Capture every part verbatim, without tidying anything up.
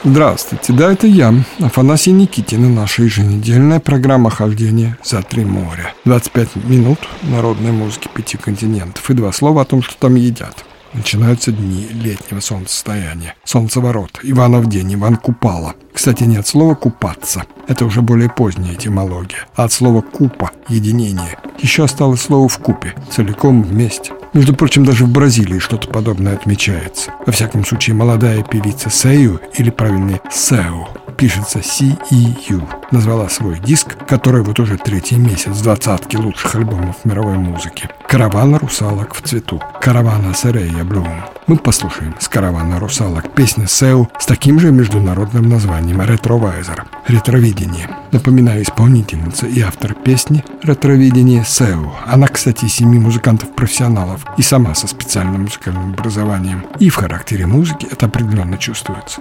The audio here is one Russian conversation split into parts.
Здравствуйте, да, это я, Афанасий Никитин, и наша еженедельная программа хождения за три моря. двадцать пять минут народной музыки пяти континентов и два слова о том, что там едят. Начинаются дни летнего солнцестояния. Солнцеворот, Иванов день, Иван Купала. Кстати, не от слова «купаться». Это уже более поздняя этимология. А от слова «купа» — единение. Еще осталось слово «вкупе», целиком вместе. Между прочим, даже в Бразилии что-то подобное отмечается. Во всяком случае, молодая певица Сею, или правильнее Сеу, пишется си и ю, назвала свой диск, который вот уже третий месяц в двадцатке лучших альбомов мировой музыки. «Каравана русалок в цвету». «Каравана Серея Блум». Мы послушаем с «Каравана русалок» песню Сеу с таким же международным названием «Ретровайзер» — «Ретровидение». Напоминаю, исполнительница и автор песни «Ретровидение» Сеу. Она, кстати, из семи музыкантов-профессионалов и сама со специальным музыкальным образованием. И в характере музыки это определенно чувствуется.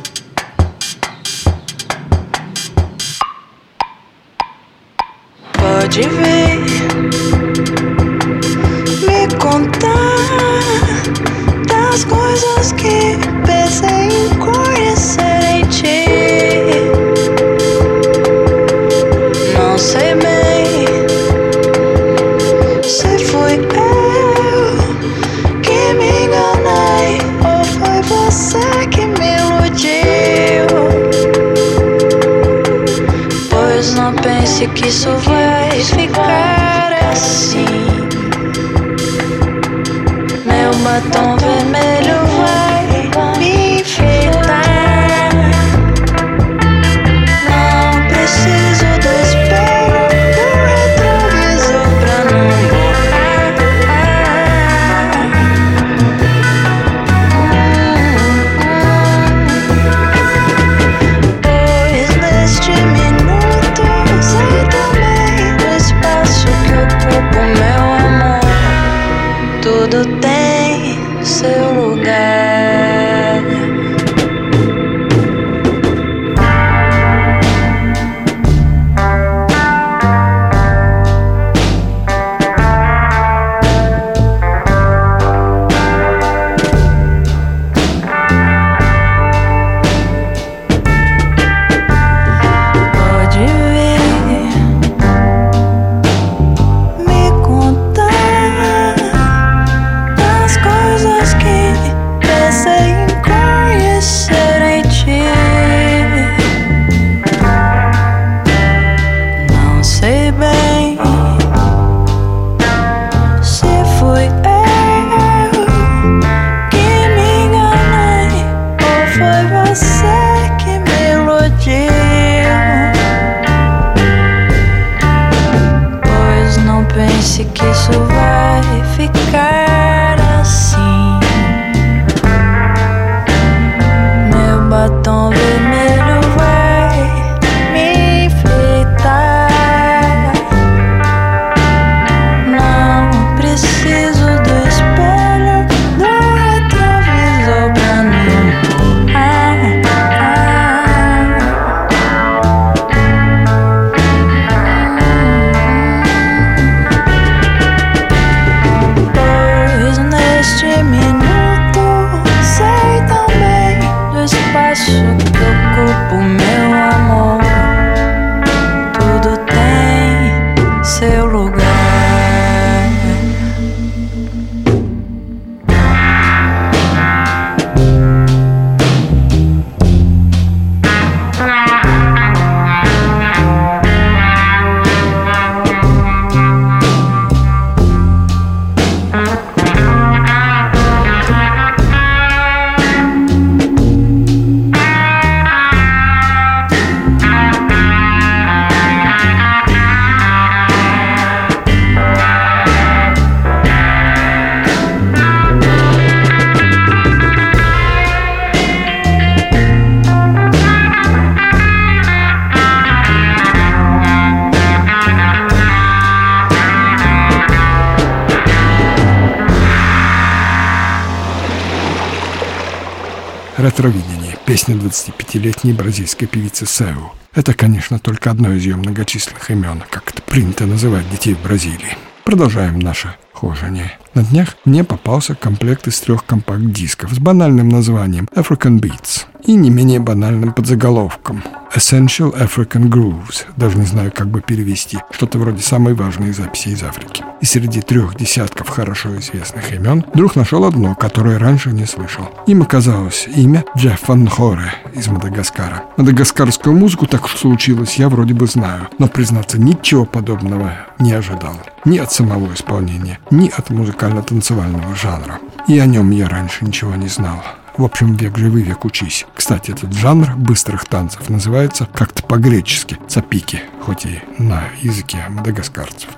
Pode vir me contar das coisas que pensei em conhecer em ti. Não sei bem se fui eu que me enganei ou foi você que me iludiu. Pois não pense que isso vai ficar assim. Meu batom vermelho vai me enfeitar. Não preciso do espelho, do retrovisor pra não borrar. Pois neste minuto sei também do espaço que ocupa o meu amor. Tudo tem seu lugar. Pode vir me contar das coisas que pensei em conhecer em ti. Não sei bem se fui eu que me enganei ou foi você que me iludiu. Pois não pense que isso vai ficar assim. Meu batom vermelho vai me enfeitar. Não preciso do espelho, do retrovisor pra não borrar. Pois neste minuto sei também do espaço que ocupa o meu amor. Tudo tem seu lugar. «Ретровидение» — песня двадцатипятилетней бразильской певицы Сеу. Это, конечно, только одно из ее многочисленных имен, как это принято называть детей в Бразилии. Продолжаем наше хожение. На днях мне попался комплект из трех компакт-дисков с банальным названием African Beats и не менее банальным подзаголовком Essential African Grooves. Даже не знаю, как бы перевести. Что-то вроде самой важной записи из Африки. И среди трех десятков хорошо известных имен вдруг нашел одно, которое раньше не слышал. Им оказалось имя Джеффа Нхоре из Мадагаскара. Мадагаскарскую музыку, так уж случилось, я вроде бы знаю, но, признаться, ничего подобного не ожидал. Ни от самого исполнения, ни от музыкально-танцевального жанра. И о нем я раньше ничего не знал. В общем, век живи, век учись. Кстати, этот жанр быстрых танцев называется как-то по-гречески цапики, хоть и на языке мадагаскарцев.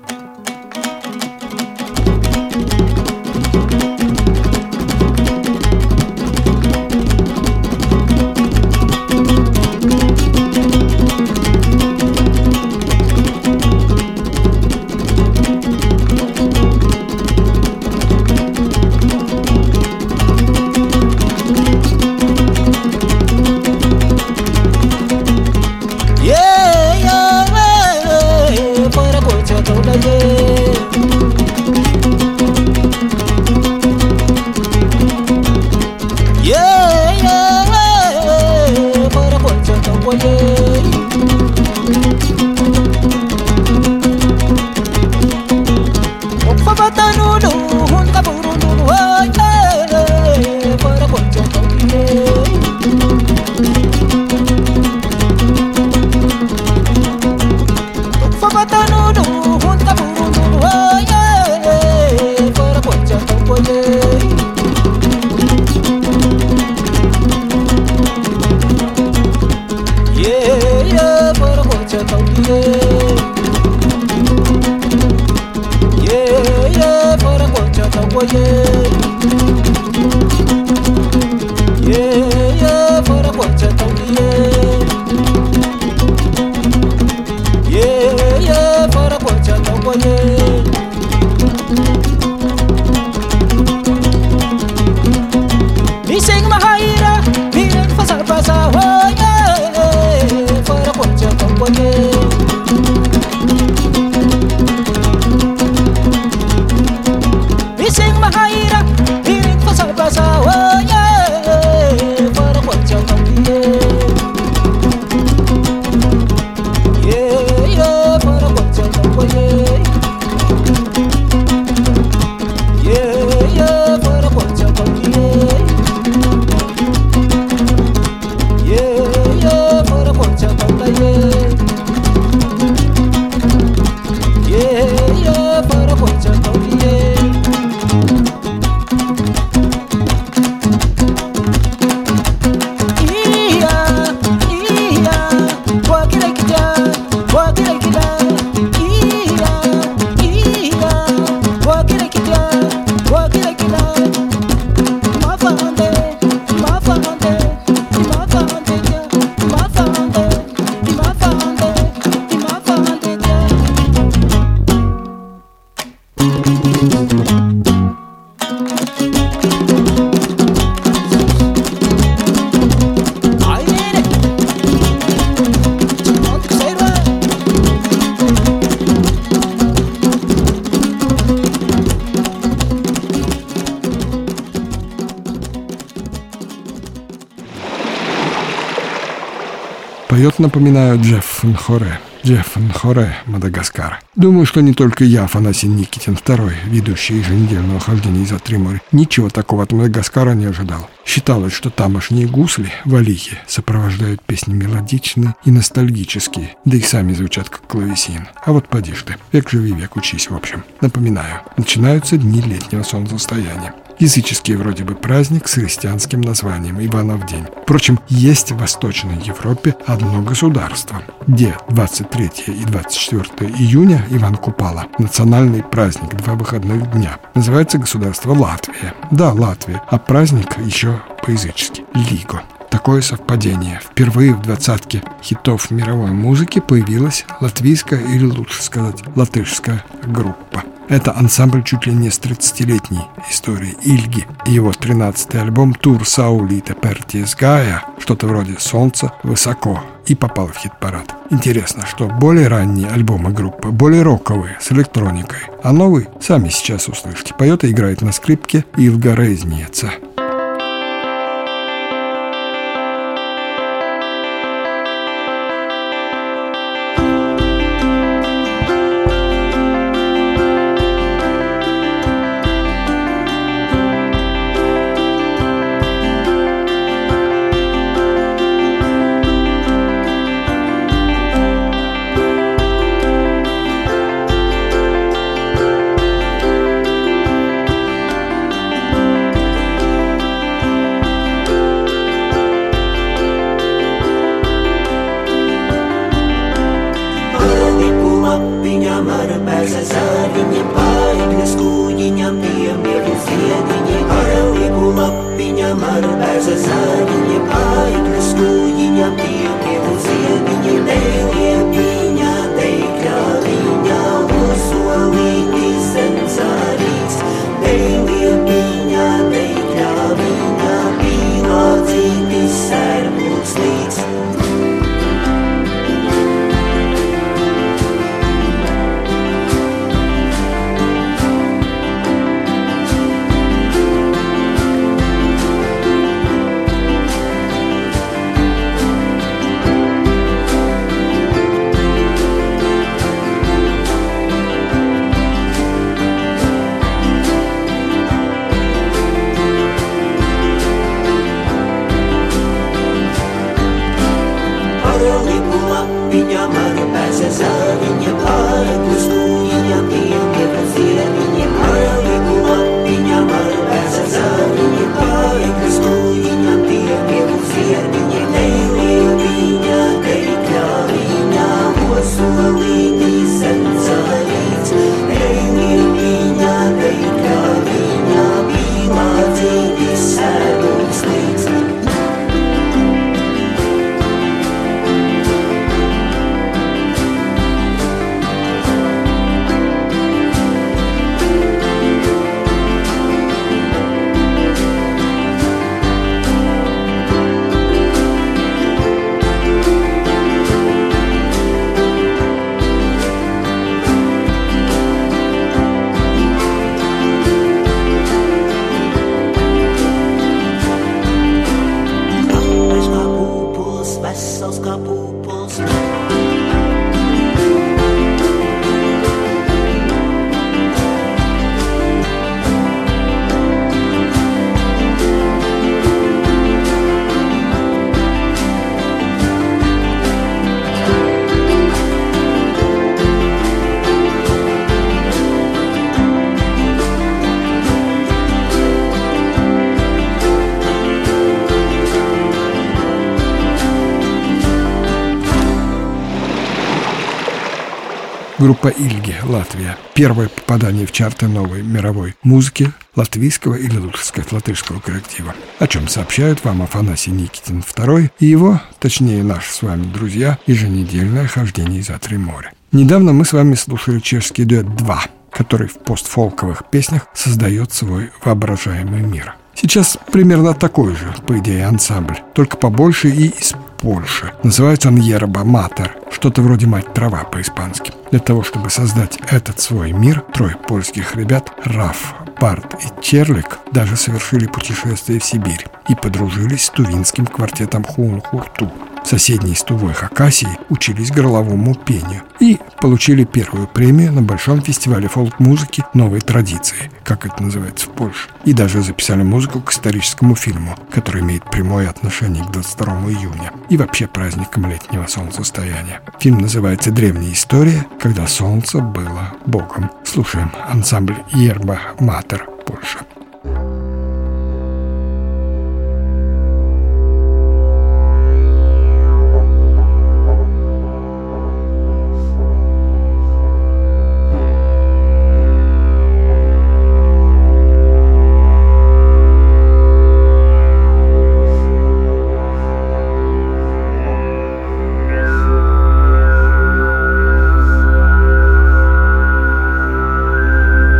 Поет, напоминаю, Джефф Нхоре. Джефф Нхоре, Мадагаскар. Думаю, что не только я, Афанасий Никитин второй, ведущий еженедельного хождения из-за три моря, ничего такого от Мадагаскара не ожидал. Считалось, что тамошние гусли, валихи, сопровождают песни мелодичные и ностальгические, да и сами звучат как клавесин. А вот поди ж ты, век живи, век учись, в общем. Напоминаю, начинаются дни летнего солнцестояния. Языческий вроде бы праздник с христианским названием Иванов день. Впрочем, есть в Восточной Европе одно государство, где двадцать третьего и двадцать четвёртого июня Иван Купала, национальный праздник, два выходных дня. Называется государство Латвия. Да, Латвия, а праздник еще по-язычески – Лиго. Такое совпадение. Впервые в двадцатке хитов мировой музыки появилась латвийская, или лучше сказать, латышская группа. Это ансамбль чуть ли не с тридцатилетней историей Ильги. Его тринадцатый альбом «Тур Саулита Пертиесгая», что-то вроде «Солнце высоко», и попал в хит-парад. Интересно, что более ранние альбомы группы более роковые, с электроникой, а новый, сами сейчас услышите, поет и играет на скрипке Илга Резница. Группа Ильги, Латвия. Первое попадание в чарты новой мировой музыки латвийского или, лучше сказать, латышского коллектива. О чем сообщают вам Афанасий Никитин второй и его, точнее наши с вами друзья, еженедельное хождение за три моря. Недавно мы с вами слушали чешский дуэт «Два», который в постфолковых песнях создает свой воображаемый мир. Сейчас примерно такой же, по идее, ансамбль, только побольше и из Польши. Называется он «Ерба Матер», что-то вроде «Мать трава» по-испански. Для того, чтобы создать этот свой мир, трое польских ребят, Раф, Барт и Черлик, даже совершили путешествие в Сибирь и подружились с тувинским квартетом Хуун-Хурту. В соседней с Тувой Хакасии учились горловому пению и получили первую премию на большом фестивале фолк-музыки новой традиции, как это называется в Польше. И даже записали музыку к историческому фильму, который имеет прямое отношение к двадцать второму июня и вообще праздникам летнего солнцестояния. Фильм называется «Древняя история, когда солнце было богом». Слушаем ансамбль «Ерба Матер», Польша. Thank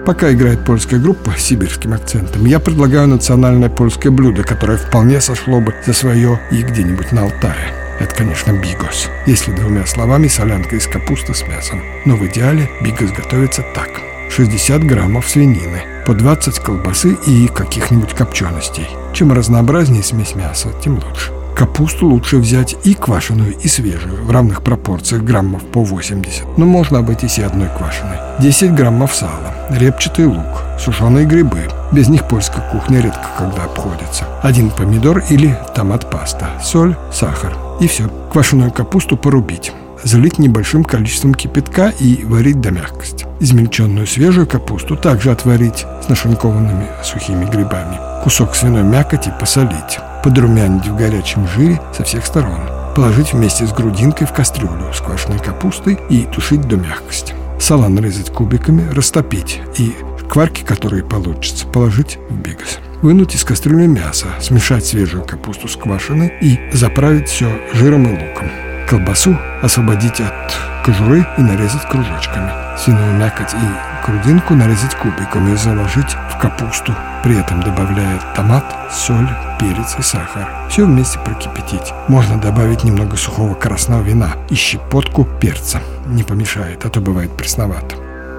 Пока играет польская группа с сибирским акцентом, я предлагаю национальное польское блюдо, которое вполне сошло бы за свое и где-нибудь на Алтае. Это, конечно, бигос. Если двумя словами, солянка из капусты с мясом. Но в идеале бигос готовится так. шестьдесят граммов свинины, по двадцать колбасы и каких-нибудь копченостей. Чем разнообразнее смесь мяса, тем лучше. Капусту лучше взять и квашеную, и свежую, в равных пропорциях, граммов по восемьдесят. Но можно обойтись и одной квашеной. десять граммов сала, репчатый лук, сушеные грибы. Без них польская кухня редко когда обходится. Один помидор или томат-паста, соль, сахар. И все. Квашеную капусту порубить. Залить небольшим количеством кипятка и варить до мягкости. Измельченную свежую капусту также отварить с нашинкованными сухими грибами. Кусок свиной мякоти посолить. Подрумянить в горячем жире со всех сторон. Положить вместе с грудинкой в кастрюлю с квашеной капустой и тушить до мягкости. Сало нарезать кубиками, растопить и шкварки, которые получатся, положить в бигос. Вынуть из кастрюли мясо, смешать свежую капусту с квашеной и заправить все жиром и луком. Колбасу освободить от кожуры и нарезать кружочками. Свиную мякоть и грудинку нарезать кубиками и заложить в капусту, при этом добавляя томат, соль, перец и сахар. Все вместе прокипятить. Можно добавить немного сухого красного вина и щепотку перца. Не помешает, а то бывает пресновато.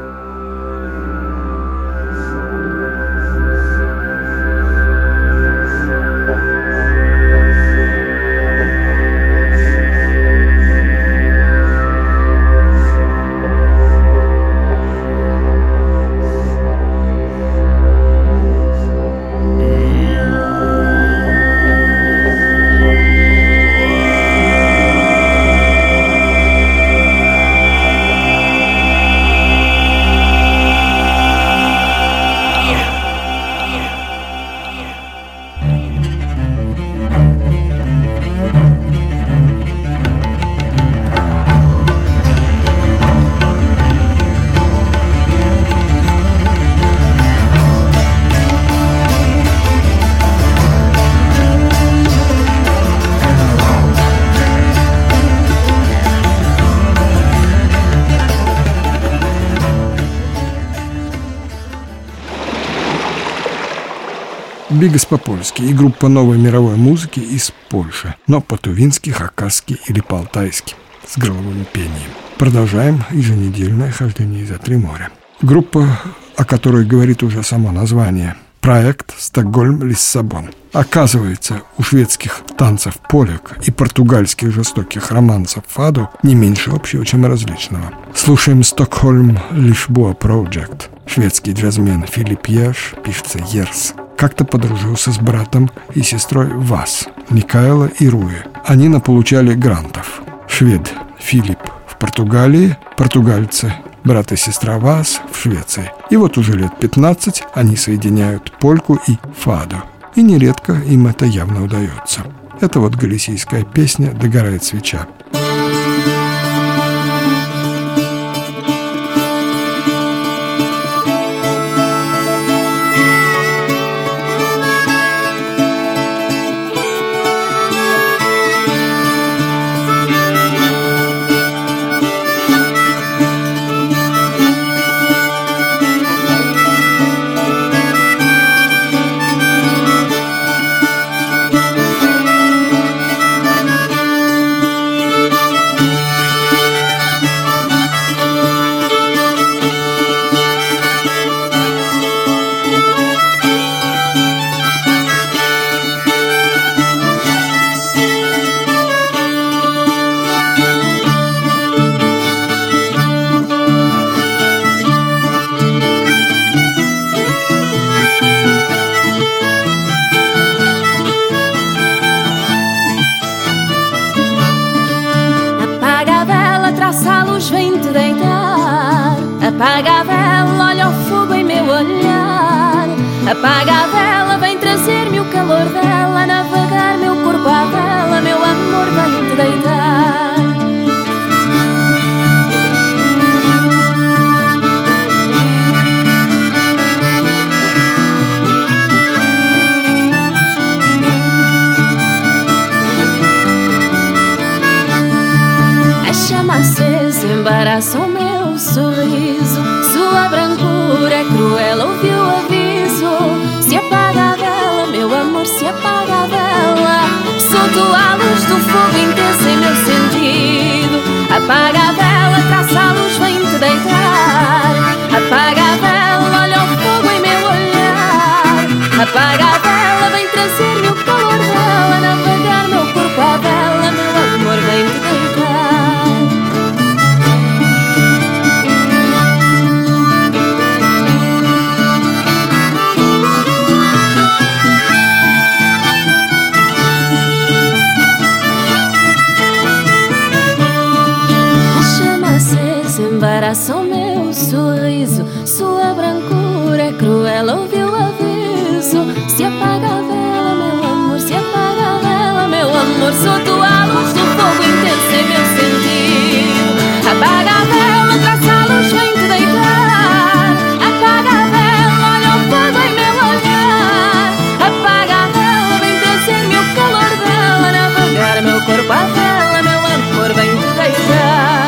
Бигос по-польски и группа новой мировой музыки из Польши, но по-тувински, хакасски или по-алтайски с горловым пением. Продолжаем еженедельное хождение за три моря. Группа, о которой говорит уже само название. Проект «Стокгольм-Лиссабон». Оказывается, у шведских танцев полек и португальских жестоких романсов фаду не меньше общего, чем различного. Слушаем «Стокгольм-Лишбоа Project». Шведский джазмен Филипп Яш, пишется Ерс, как-то подружился с братом и сестрой Вас, Микаэла и Руи. Они наполучали грантов. Швед Филипп в Португалии, португальцы брат и сестра Вас в Швеции. И вот уже лет пятнадцать они соединяют польку и фаду. И нередко им это явно удается. Это вот галисийская песня «Догорает свеча». Apaga a vela, olha o fogo em meu olhar. Apaga a vela, vem trazer-me o calor dela. Navegar meu corpo à vela, meu amor, vem te deitar. A chama acesa embaraça o meu sorriso. Sua brancura brancura é cruel, ouviu o aviso. Se apaga a vela, meu amor, se apaga a vela. Solto a luz do fogo intenso em meu sentido. Apaga a vela, traça a luz, vem-te deitar. Apaga a vela, olha o fogo em meu olhar. Apaga a vela, vem trazer-me o calor dela. Navegar meu corpo à vela, meu amor, vem-te deitar. Embaraça o meu sorriso, sua brancura é cruel, ouviu o aviso. Se apaga a vela, meu amor, se apaga a vela, meu amor. Solto a luz do fogo intenso em meu sentido. Apaga a vela, traça a luz, vem-te deitar. Apaga a vela, olha o fogo em meu olhar. Apaga a vela, vem trazer-me o calor dela. Navegar meu corpo à vela, meu amor, vem-te deitar.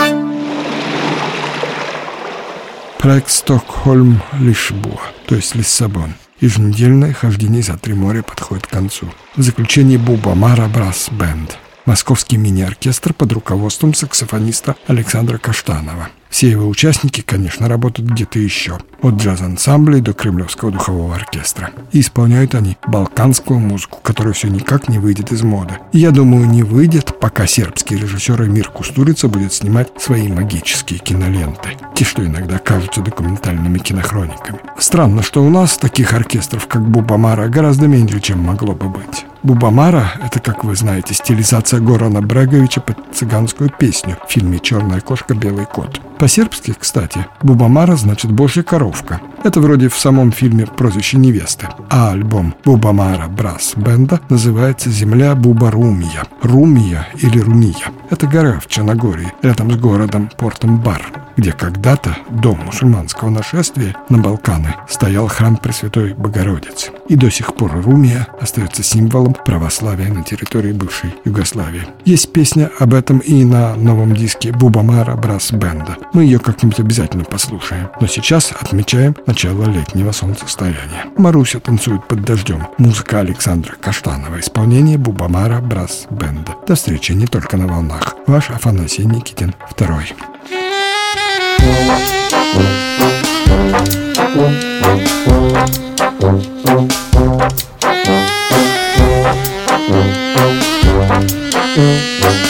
Проект Стокгольм-Лишбуа, то есть Лиссабон. Еженедельное хождение за три моря подходит к концу. В заключении Буба-Мара Брас Бенд. Московский мини-оркестр под руководством саксофониста Александра Каштанова. Все его участники, конечно, работают где-то еще. От джаз-ансамблей до Кремлевского духового оркестра. И исполняют они балканскую музыку, которая все никак не выйдет из моды. И я думаю, не выйдет, пока сербский режиссер Эмир Кустурица будет снимать свои магические киноленты. Те, что иногда кажутся документальными кинохрониками. Странно, что у нас таких оркестров, как Буба-Мара, гораздо меньше, чем могло бы быть. Буба-Мара – это, как вы знаете, стилизация Горана Бреговича под цыганскую песню в фильме «Черная кошка, белый кот». По-сербски, кстати, Буба-Мара значит «божья коровка». Это вроде в самом фильме «Прозвище невесты». А альбом Буба-Мара Брас Бенда называется «Земля Буба-Румия». Румия или Румия – это гора в Черногории, рядом с городом портом Бар, где когда-то, до мусульманского нашествия на Балканы, стоял храм Пресвятой Богородицы. И до сих пор Румия остается символом православия на территории бывшей Югославии. Есть песня об этом и на новом диске Буба-Мара Брас Бенда. Мы ее как-нибудь обязательно послушаем. Но сейчас отмечаем начало летнего солнцестояния. Маруся танцует под дождем. Музыка Александра Каштанова. Исполнение Буба-Мара Брас Бенда. До встречи не только на волнах. Ваш Афанасий Никитин, второй. Thank you.